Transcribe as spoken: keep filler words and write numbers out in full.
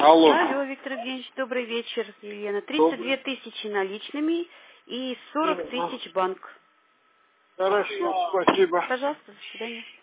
Алло. Алло, Виктор Евгеньевич, добрый вечер, Елена. тридцать две тысячи наличными и сорок тысяч банк. Хорошо, спасибо. Пожалуйста, до свидания.